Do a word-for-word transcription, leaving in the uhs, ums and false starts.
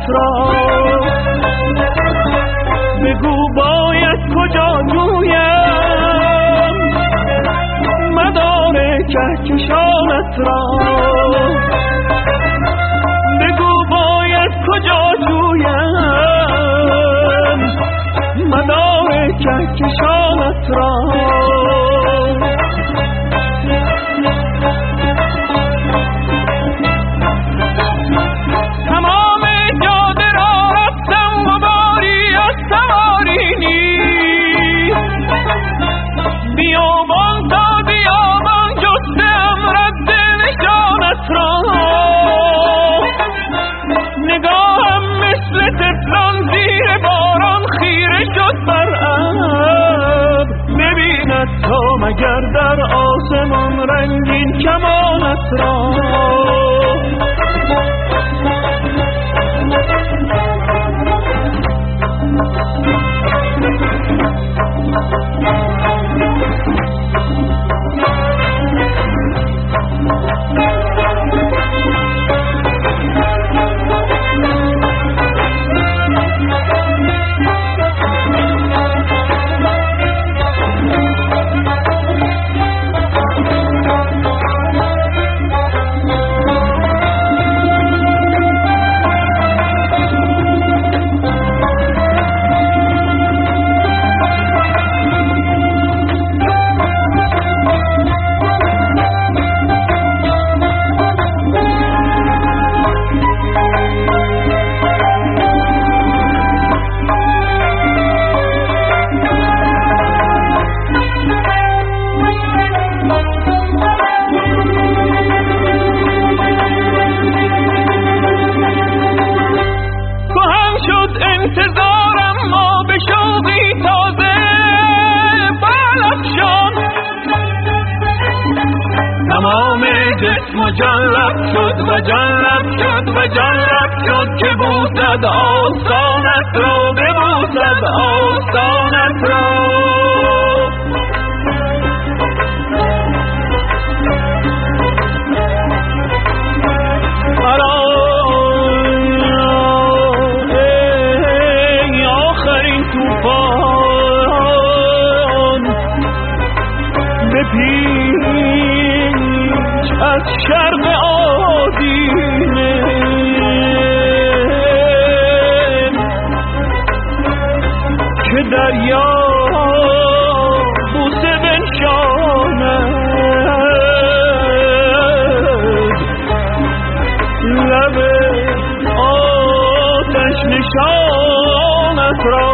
نشانت را بگو باید کجا جویم مدار کهکشانت را بگو باید کجا جویم مدار کهکشانت را تا مگر در آسمان رنگین کمانت را جان لب شد و جان لب شد و جان لب شد که بوسد آستانت را ببوسد آستانت را ای آخرین توفان بپیچ از شرق آدینه که دریا بوسه بنشاند لب آتش نشانت را